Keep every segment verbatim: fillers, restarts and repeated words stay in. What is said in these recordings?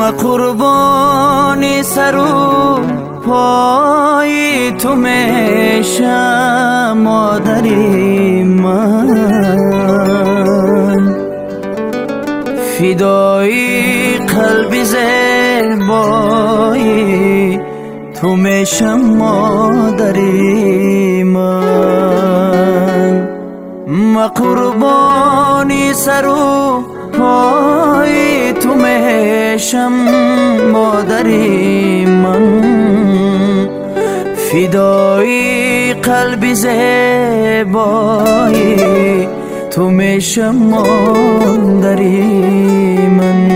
ما قربانی سر و پای تو میشم مادری من، فدای قلبی زیبایی تو میشم مادری من. ما قربانی سر و پای تو میشم مادری من، فدای قلبی زیبایی تو میشم مادری من.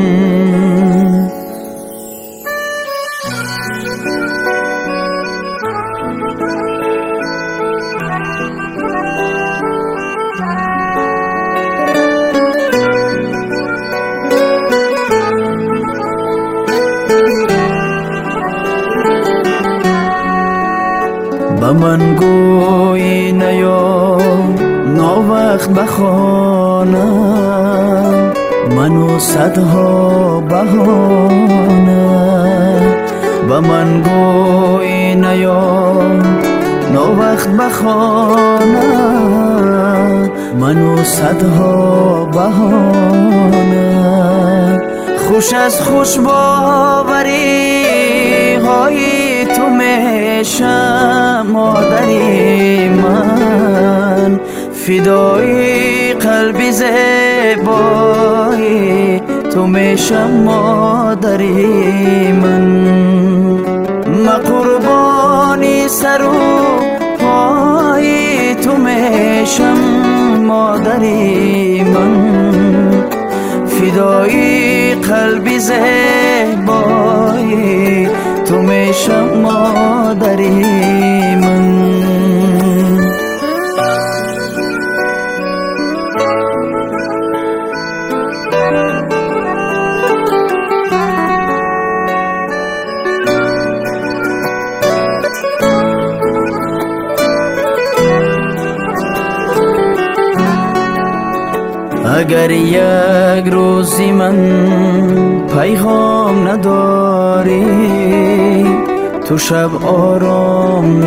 با من گوی نیا ناوقت بخوانم، منو صدها بهانه. با من گوی نیا ناوقت بخوانم، منو صدها بهانه. خوش از خوش باوری های تو میشم مادری من، فدای قلبی زیبایی تو میشم مادری من. ما قربانی سر و پای تو میشم مادری من، فدای قلبی زیبایی تو میشم مادری من. اگر یک روزی من پیغام نداری، تو شب آرام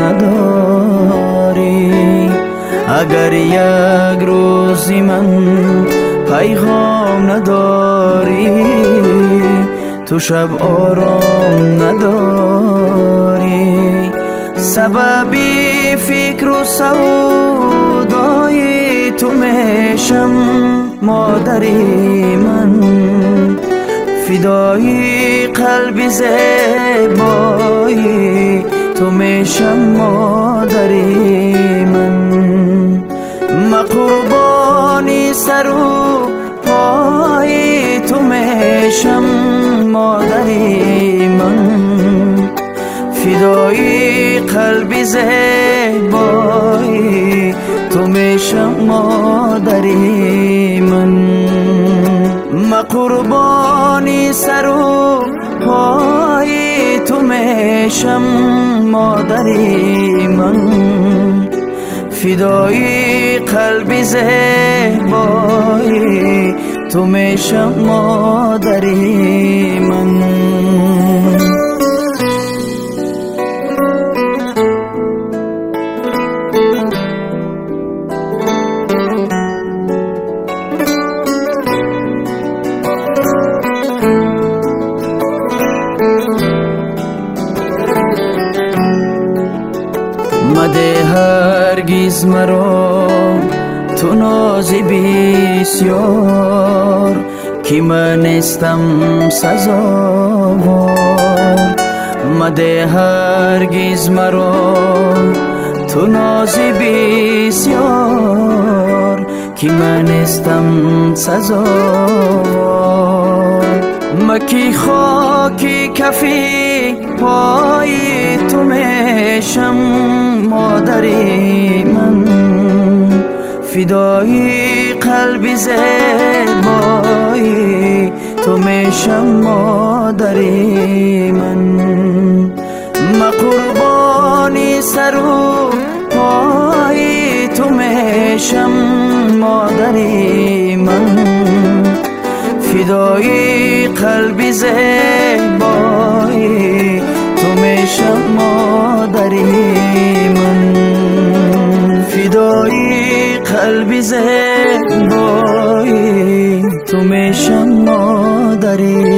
نداری. اگر یک روزی من پیغام نداری، تو شب آرام نداری. سببی فکر و سودای تو میشم مادری من، فدای قلبی زیبایی تو میشم مادری من. ما قربانی سر و پای تو میشم مادری من، فدای قلبی زیبایی تو میشم مادری من. ما قربانی سر و پای تو میشم مادری من، فدای قلبی زیبایی تو میشم مادری من. مده هرگز مرا تو نازی بسیار، که من استم سزاوار. مده هرگز مرا تو نازی بسیار، که من استم سزاوار. مکی خاکی کفی پای تو میشم مادری من، فدای قلبی زیبایی تو میشم مادری من. ما قربانی سر و پای تو میشم مادری من، فدای قلبی زیبایی تو میشم مادری من، فدایی قلبی زیبایی تو میشم مادری